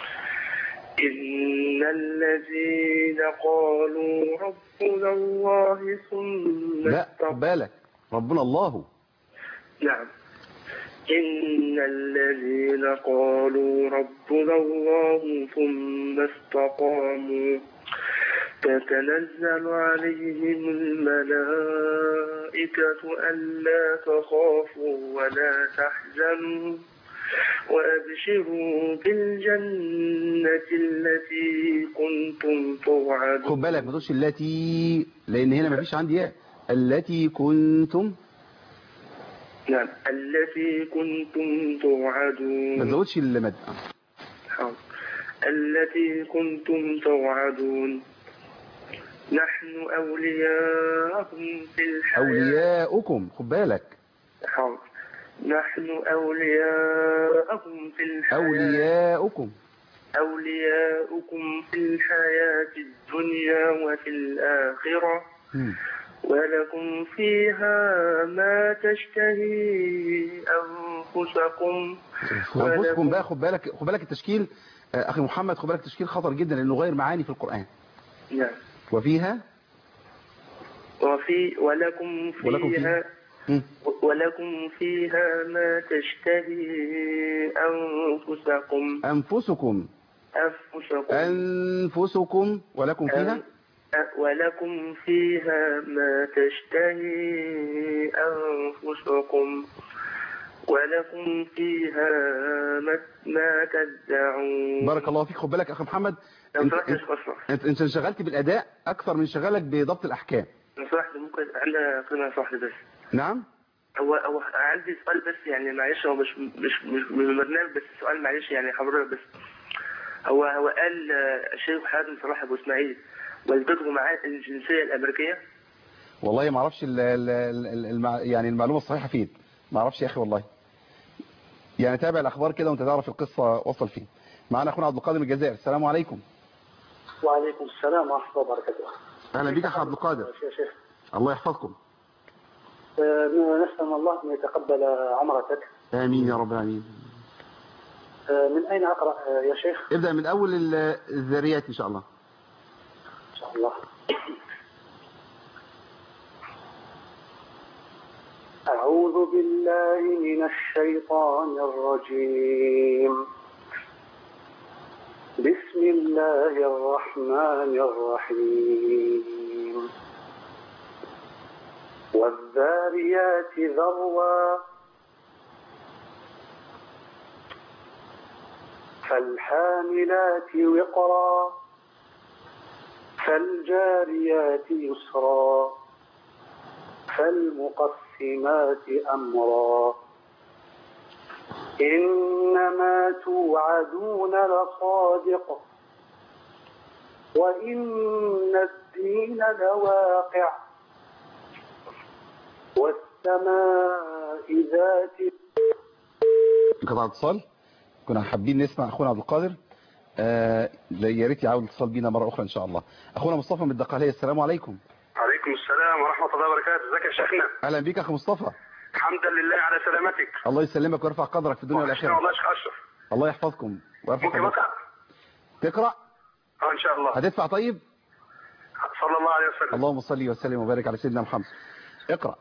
J: إن الذين قالوا ربنا الله ثم
B: لا بالك ربنا الله.
J: نعم. إن الذين قالوا ربنا الله ثم استقاموا تتنزل عليهم الملائكة ألا تخافوا ولا تحزنوا وأبشروا بالجنة التي كنتم توعدون.
B: خد بالك ما تقولش التي، لأن هنا ما فيش عندي ياء. التي كنتم.
J: نعم. التي كنتم توعدون.
B: ما تزودش المد.
J: التي كنتم توعدون. نحن أولياءكم في الحياة.
B: أولياؤكم. خد بالك.
J: نحن أولياءكم في الحياة. أولياؤكم في الحياة الدنيا وفي الآخرة. ولكم فيها ما تشتهي أنفسكم.
B: أنفسكم بقى خد بالك التشكيل أخي محمد، خد بالك التشكيل خطر جدا لأنه غير معاني في القرآن.
J: نعم.
B: وفيها
J: ولكم فيها ما تشتهي أنفسكم. ولكم فيها ما تشتهي أنفسكم ولكم فيها ما تدعون.
B: بارك الله فيك. خد بالك أخي محمد، انت انشغلت بالأداء أكثر من شغلك بضبط الأحكام.
J: ممكن عندنا قيمة صاحبي بس.
B: نعم.
J: هو عندي سؤال بس، يعني معلش، هو مش من البرنامج، بس سؤال معلش يعني حضرتك بس. هو قال الشيخ حازم صلاح ابو اسماعيل والدته معاه الجنسيه الامريكيه.
B: والله ما اعرفش يعني المعلومه الصحيحه فين، ما اعرفش يا اخي والله. يعني تابع الاخبار كده وانت تعرف القصه وصل فين. معانا اخونا عبد القادر من الجزائر. السلام عليكم.
K: وعليكم السلام ورحمه الله وبركاته.
B: اهلا بك يا اخي عبد القادر.
K: يا شيخ.
B: الله يحفظكم.
K: نسال الله ان يتقبل عمرتك.
B: امين يا رب العالمين.
K: من أين أقرأ يا شيخ؟
B: ابدأ من أول الذريات إن شاء الله.
K: إن شاء الله. أعوذ بالله من الشيطان الرجيم. بسم الله الرحمن الرحيم. والذاريات ذروا فالحاملات وقرا فالجاريات يسرا فالمقسمات أمرا إنما توعدون لصادق وإن الدين لواقع والسماء ذات.
B: قطع اتصال. كنا حابين نسمع اخونا عبد القادر. يا ريت يعاود الاتصال بينا مره اخرى ان شاء الله. اخونا مصطفى من الدقهليه. السلام عليكم.
L: عليكم السلام ورحمه الله وبركاته. ازيك يا شيخنا؟
B: اهلا بك اخي مصطفى.
L: الحمد لله على سلامتك.
B: الله يسلمك ويرفع قدرك في الدنيا والاخره.
L: الله يشفى اشرف.
B: الله يحفظكم ويرفع قدرك.
L: ممكن
B: تقرا؟
L: ان شاء الله.
B: هتدفع طيب؟
L: صلى الله عليه وسلم.
B: اللهم صل وسلم وبارك على سيدنا محمد. اقرا.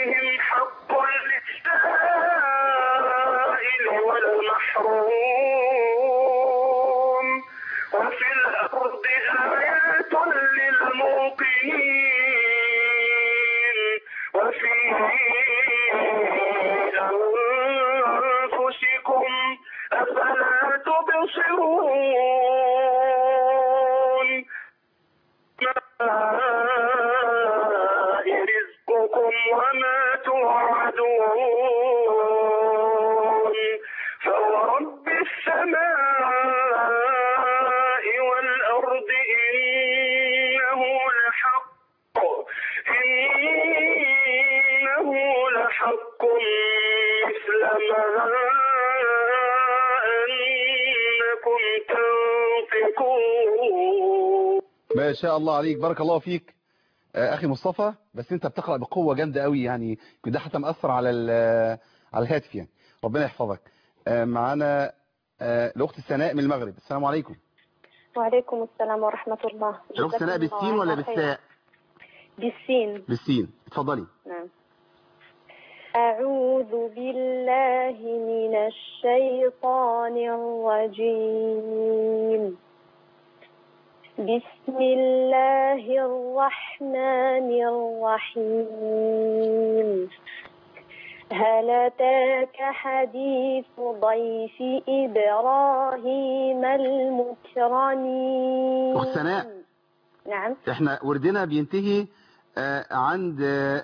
I: عليهم حق للسائل والمحروم وفي الأرض آيات للموقنين وفي أنفسكم أفلا تبصرون رزقكم وما توعدون فورب السماء والأرض إنه لحق مثل ما أنكم تنطقون.
B: ما شاء الله عليك، بارك الله فيك اخي مصطفى. بس انت بتقرأ بقوة جامدة قوي، يعني كده حتى مأثر على على الهاتف يعني. ربنا يحفظك. معانا الاخت سناء من المغرب. السلام عليكم.
M: وعليكم السلام ورحمة الله.
B: الاخت سناء بالسين ولا بالساء؟
M: بالسين.
B: بالسين، اتفضلي.
M: نعم. أعوذ بالله من الشيطان الرجيم. بسم الله الرحمن الرحيم. هل أتاك حديث ضيف إبراهيم المكرمين؟
B: أخت سناء.
M: نعم.
B: احنا وردنا بينتهي عند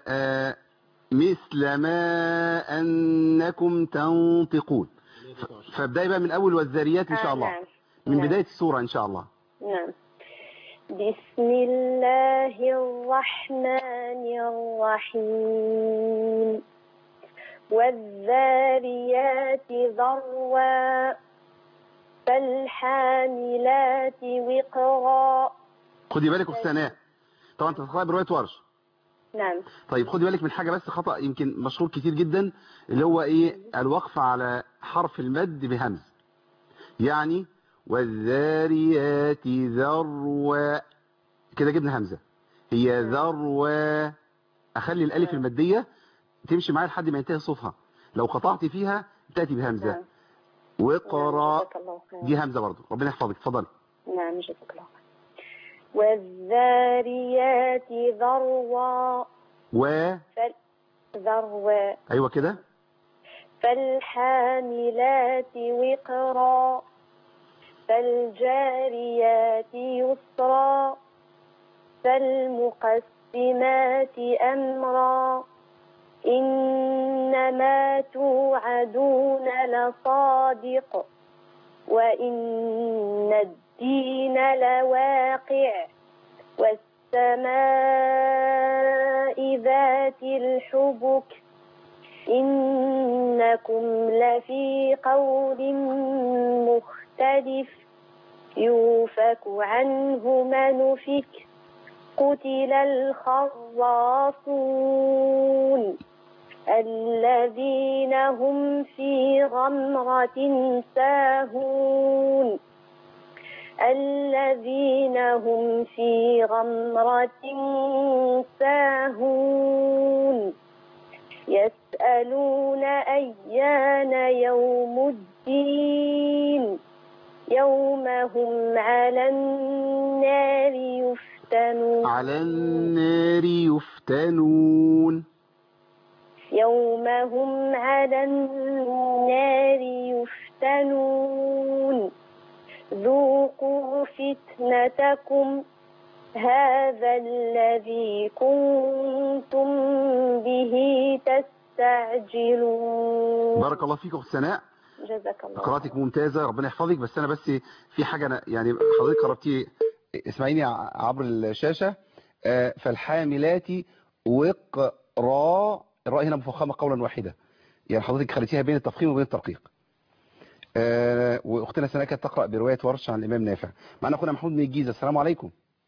B: مثل ما أنكم تنطقون، فابدأي بقى من أول والذاريات إن شاء الله.
M: نعم.
B: من بداية السورة إن شاء الله.
M: نعم. بسم الله الرحمن الرحيم. والذاريات ذروا فالحاملات وقرا.
B: خدي بالك أخت سناء، طبعا انت بتقرأي برواية ورش.
M: نعم.
B: طيب خدي بالك من حاجة بس، خطأ يمكن مشهور كتير جدا، اللي هو ايه؟ الوقف على حرف المد بهمز. يعني والذاريات ذروا، كده جبنا همزة. هي ذروا، اخلي الالف المادية تمشي معايا لحد ما ينتهي صوتها. لو قطعت فيها تأتي بهمزة. وقرا دي همزة برضو. ربنا يحفظك، اتفضلي.
M: نعم جزاك الله. والذاريات ذروا ذروا،
B: ايوه كده.
M: فالحاملات وقرا فالجاريات يسرا فالمقسمات أمرا إنما توعدون لصادق وإن الدين لواقع والسماء ذات الحبك إنكم لفي قول مختلف يوفك عنه من أفك قتل الخراصون الذين هم في غمرة ساهون الذين هم في غمرة ساهون يسألون أيان يوم الدين يوم هم على النار يفتنون يوم هم على النار يفتنون ذوقوا فتنتكم هذا الذي كنتم به تستعجلون.
B: بارك الله فيك أخت سناء،
M: جزاك الله.
B: قراءتك ممتازة، ربنا يحفظك. بس أنا بس في حاجة أنا يعني حضرتك قربتي، اسمعيني عبر الشاشة. فالحاملات وقرا، الراء هنا مفخمة قولا واحدة، يعني حضرتك خليتيها بين التفخيم وبين الترقيق. واختنا سناء كانت تقرأ برواية ورش عن الإمام نافع. معنا أخونا محمود من الجيزة. السلام عليكم.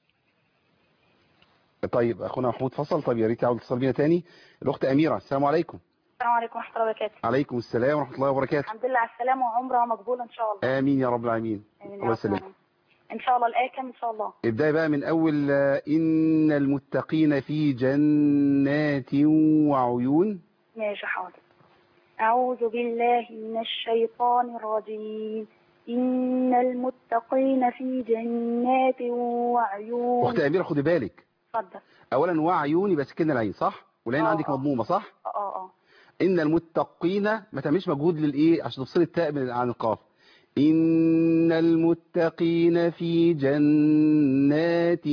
B: طيب أخونا محمود فصل، طيب يا ريت يعود اتصال بينا تاني. الأخت أميرة. السلام عليكم.
N: السلام عليكم ورحمة الله وبركاته.
B: عليكم السلام ورحمة الله وبركاته.
N: الحمد لله على السلامة وعمرة مقبولة إن شاء الله.
B: آمين يا رب العالمين. الله يسلمك.
F: ان شاء الله الآية كام ان شاء الله؟
B: ابدأي بقى من أول إن المتقين في جنات وعيون.
F: ماشي حاضر. أعوذ بالله من الشيطان الرجيم. إن المتقين في جنات وعيون.
B: أخت أميرة خدي بالك،
F: اتفضل.
B: أولا وعيون يبقى سكن العين صح؟ والعين عندك مضمومة صح؟ إن المتقين ما تعملش مجهود للإيه عشان تفصل التاء عن القاف. إن المتقين في جنات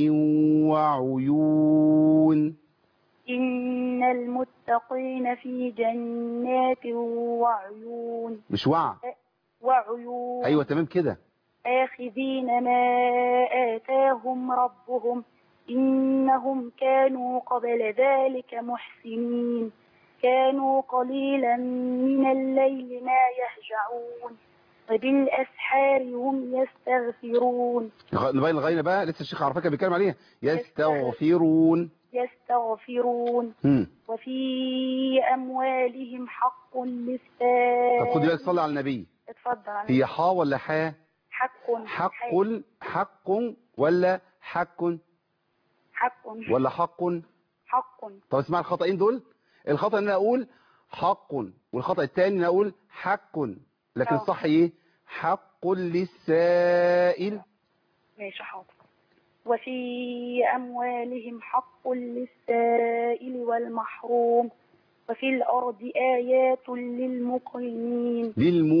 B: وعيون.
F: إن المتقين في جنات وعيون.
B: مش وعى.
F: وعيون.
B: أيوة تمام كده.
F: آخذين ما آتاهم ربهم إنهم كانوا قبل ذلك محسنين. كانوا قليلا من الليل ما يهجعون وبالأسحار هم يستغفرون.
B: نبين الغاية بقى لسه الشيخ عرفة كان بيتكلم عليها. يستغفرون.
F: وفي أموالهم حق للسائل.
B: طب خدي بالك صلي على النبي.
F: اتفضل.
B: هي حا ولا حا؟ حق ولا حق ولا حق؟ طب اسمع الخطأين دول. الخطأ ان انا اقول حق، والخطأ الثاني ان اقول حق، لكن الصح ايه؟ حق للسائل.
F: ماشي حاضر. وفي أموالهم حق للسائل والمحروم وفي الأرض آيات للموقنين.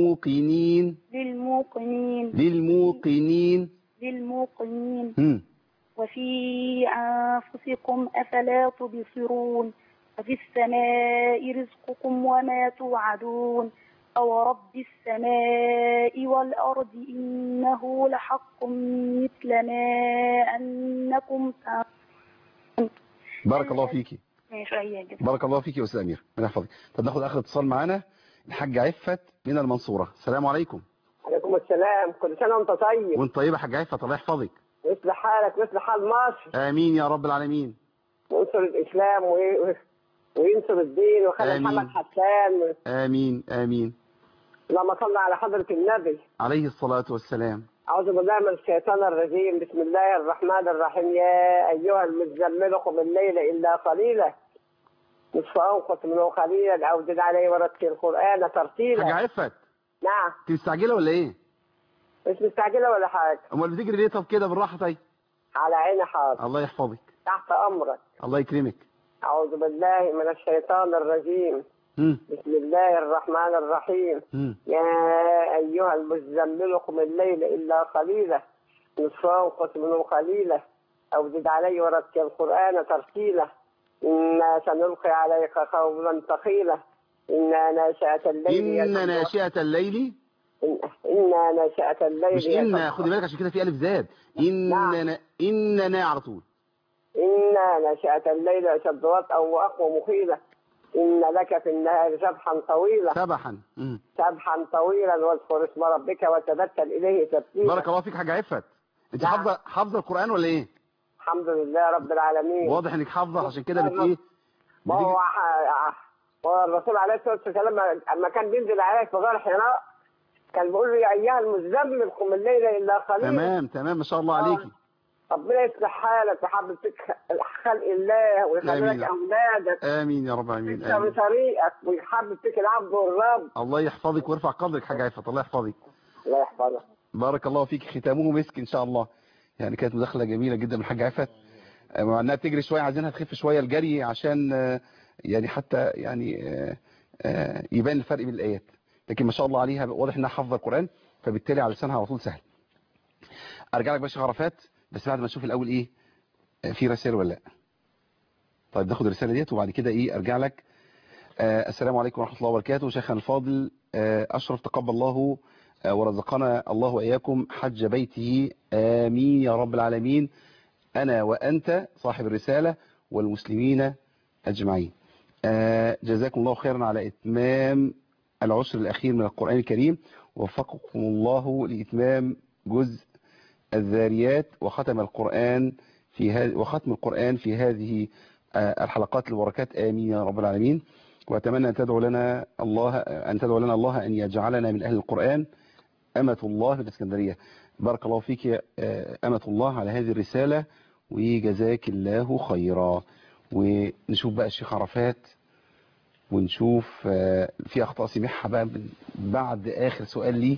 F: وفي أنفسكم أفلا تبصرون. وفي السماء رزقكم وما توعدون. أو رب السماء والأرض إنه لحق مثل ما أنكم تعلمون.
B: بارك الله فيكي.
F: ماشي.
B: بارك الله فيكي يا أستاذ أمير، ربنا يحفظك. طب ناخد آخر اتصال معانا الحاج عفت من المنصورة. السلام عليكم.
N: عليكم السلام. كل سنة وانت طيب.
B: وانت طيب يا حاج عفت، الله يحفظك.
N: ويصلح حالك ويصلح حال مصر.
B: آمين يا رب العالمين.
N: وينصر الإسلام وينصر الدين وخلي محمد حسان.
B: آمين آمين.
N: اللهم صل على حضرة النبي
B: عليه الصلاة والسلام.
N: أعوذ بالله من الشيطان الرجيم. بسم الله الرحمن الرحيم. يا أيها المزمل قم الليل إلا قليلا نصفه أو انقص منه قليلا أو زد عليه ورتل القرآن ترتيلا.
B: حاجة عفت.
N: نعم.
B: انت مستعجلة ولا إيه؟
N: مش مستعجلة ولا حاجة.
B: أمال بتجري ليه؟ طب كده بالراحة. طيب
N: على عيني حاضر.
B: الله يحفظك.
N: تحت أمرك.
B: الله يكرمك.
N: أعوذ بالله من الشيطان الرجيم. بسم الله الرحمن الرحيم. يا أيها المزمل قم الليل إلا قليلا نصفه أو انقص منه قليلا أو زد عليه ورتل القرآن ترتيلا. إنا سنلقي عليك قولا ثقيلا. إنا ناشئة الليل
B: مش إنا، خدي بالك عشان كده في ألف زاد. إننا على طول.
N: إنا ناشئة الليل أشد وطئا وأقوى مخيلة. إن لك في النهار سبحا طويلا واذكر اسم ربك وتبتل إليه تبتيلا.
B: بارك الله فيك حاجة عفت. أنت حافظة القرآن ولا إيه؟
N: الحمد لله رب العالمين.
B: واضح إنك حافظة عشان كده إيه؟
N: ما هو الرسول عليه الصلاة والسلام لما كان بينزل عليك في غار حراء كان بيقول له يا أيها المزمل قم الليل إلا قليلا.
B: تمام ما شاء الله عليكي.
N: ربنا يصلح حالك ويحببك خلق الله ويخلي لك أولادك.
B: آمين يا رب العالمين.
N: يكسر طريقك ويحببك العبد والرب.
B: الله يحفظك ويرفع قدرك حاجة عفت. الله يحفظك.
N: الله يحفظك.
B: بارك الله فيك. ختامه مسك إن شاء الله. يعني كانت مداخلة جميلة جدا من الحاجة عفت، مع انها بتجري شوية عايزينها تخف شوية الجري عشان يعني حتى يعني يبان الفرق بين الآيات، لكن ما شاء الله عليها واضح انها حافظة القرآن فبالتالي على لسانها على طول سهل. ارجع لك باشا عرفات بس بعد ما اشوف الاول ايه في رسائل ولا لا. طيب ناخد الرسالة ديت وبعد كده ايه ارجع لك. السلام عليكم ورحمة الله وبركاته. شيخنا الفاضل اشرف تقبل الله ورزقنا الله وإياكم حج بيته آمين يا رب العالمين. أنا وأنت صاحب الرسالة والمسلمين أجمعين. جزاكم الله خيرا على إتمام العشر الأخير من القرآن الكريم، ووفقكم الله لإتمام جزء الذاريات وختم القرآن في هذه الحلقات المباركات آمين يا رب العالمين. وأتمنى أن تدعو لنا الله أن يجعلنا من أهل القرآن. أمة الله في الإسكندرية. بارك الله فيك يا أمة الله على هذه الرسالة، وجزاك الله خيرا. ونشوف بقى الشيخ عرفات، ونشوف في أخطاء سمعها بقى بعد آخر سؤال لي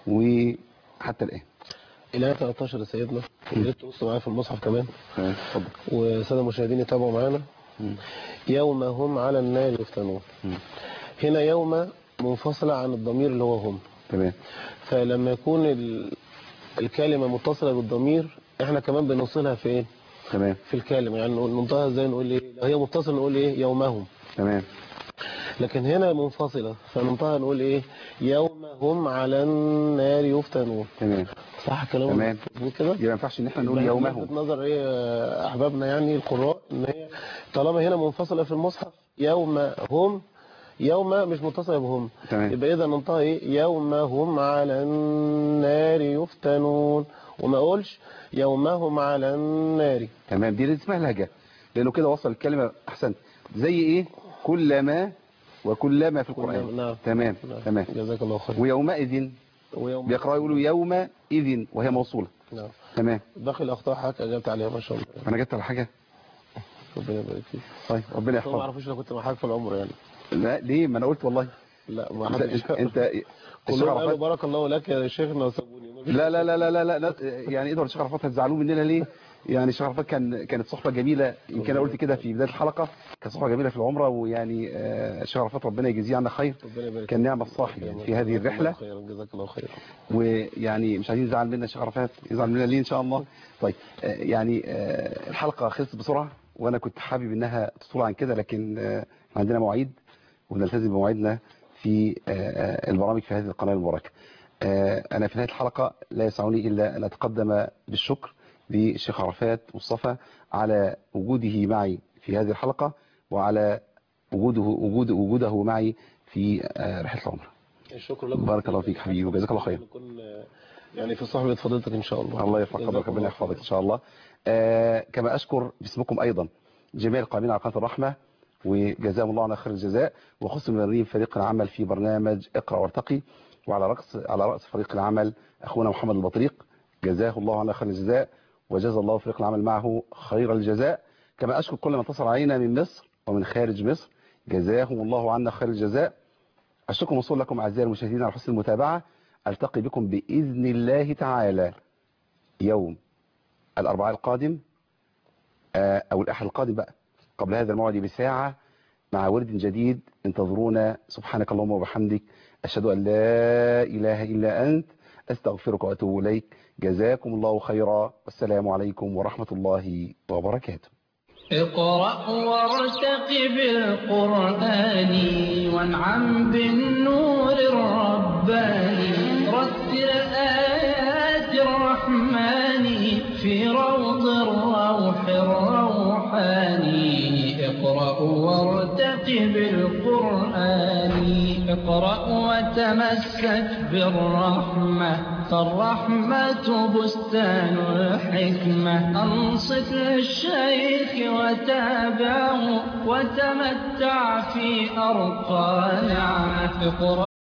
B: وحتى الآن.
C: الآية 13 يا سيدنا، وجدت تبص معايا في المصحف كمان،
B: اتفضل.
C: وسادة المشاهدين يتابعوا معانا. يوم هم على النار يفتنون. هنا يوم منفصلة عن الضمير اللي هو هم.
B: تمام.
C: فلما يكون الكلمة متصلة بالضمير احنا كمان بنوصلها في ايه؟
B: تمام.
C: في الكلمة، يعني ننطقها ازاي؟ نقول ايه؟ لو هي متصلة نقول ايه؟ يومهم.
B: تمام.
C: لكن هنا منفصلة فننطقها نقول ايه؟ يوم هم على النار يفتنون.
B: تمام.
C: صح الكلام؟
B: تمام.
C: كده
B: يبقى ما ينفعش ان احنا نقول يومهم.
C: لفت نظر ايه احبابنا يعني القراء ان هي طالما هنا منفصلة في المصحف يوم هم، يوم مش متصلة بهم.
B: تمام.
C: يبقى اذا ننطقها ايه؟ يوم هم على النار يفتنون، وما اقولش يومهم على النار.
B: تمام. دي اسمها لهجة، لانه كده وصل الكلمة احسنت. زي ايه؟ كلما وكلما في القرآن.
C: نعم.
B: نعم. تمام.
C: جزاك الله خير.
B: ويومئذ بيقرأوا يقولوا يومئذ وهي موصولة.
C: نعم.
B: تمام.
C: باقي الاخطاء حضرتك اجبت عليها ما شاء الله.
B: انا جبت على حاجة.
C: ربنا يبارك فيك.
B: طيب ربنا يحفظك.
C: ما اعرفش لو كنت مع حضرتك في العمر يعني.
B: لا ليه؟ ما انا قلت والله.
C: لا ما حدش.
B: انت
C: كلهم قالوا بارك الله لك يا شيخنا وسابوني.
B: لا لا لا لا لا لا يعني اقدر الشيخ عرفات هتزعلوا مننا ليه؟ يعني الشيخ عرفات كانت صحبه جميله، يمكن انا قلت كده في بدايه الحلقه، كانت صحبه جميله في العمره، ويعني الشيخ عرفات ربنا يجزيه عنا خير، كان نعم الصاحب يعني في هذه الرحله.
C: جزاك الله خير.
B: ويعني مش عايزين نزعل مننا الشيخ عرفات، يزعل مننا ليه ان شاء الله. طيب يعني الحلقه خلصت بسرعه، وانا كنت حابب انها تطول عن كده، لكن عندنا مواعيد وبنلتزم بمواعيدنا في البرامج في هذه القناه المباركه. أنا في نهاية الحلقة لا يسعني إلا أن أتقدم بالشكر للشيخ عرفات مصطفى على وجوده معي في هذه الحلقة، وعلى وجوده معي في رحلة العمرة.
C: الشكر لكم.
B: بارك الله فيك حبيبي وجزاك الله خير.
C: يعني في صحبة فضيلتك إن شاء الله.
B: الله يرفع قدرك، ربنا يحفظك إن شاء الله. كما أشكر باسمكم أيضا جميع القائمين على قناة الرحمة، وجزاهم الله عنا خير الجزاء، وخصوصا المدربين فريق العمل في برنامج اقرأ وارتقي، وعلى رأس فريق العمل أخونا محمد البطريق، جزاه الله عنا خير الجزاء، وجزا الله فريق العمل معه خير الجزاء. كما أشكر كل من اتصل علينا من مصر ومن خارج مصر، جزاهم الله عنا خير الجزاء. أشكركم وصول لكم أعزائي المشاهدين على حسن المتابعة. ألتقي بكم بإذن الله تعالى يوم الأربعاء القادم أو الأحد القادم بقى، قبل هذا الموعد بساعة، مع ورد جديد. انتظرونا. سبحانك اللهم وبحمدك، أشهد أن لا إله إلا أنت، أستغفرك وأتوب إليك. جزاكم الله خيرا، والسلام عليكم ورحمة الله وبركاته.
A: اقرأ وارتقب بالقرآن، وانعم بالنور الرباني، رتل آيات الرحمن في روض الروح الروحاني. اقرأ وارتقب القرآن، اقرأ وتمسك بالرحمة، فالرحمة بستان الحكمة. أنصت للشيخ وتابعه، وتمتع في أرقى نعمة. اقرأ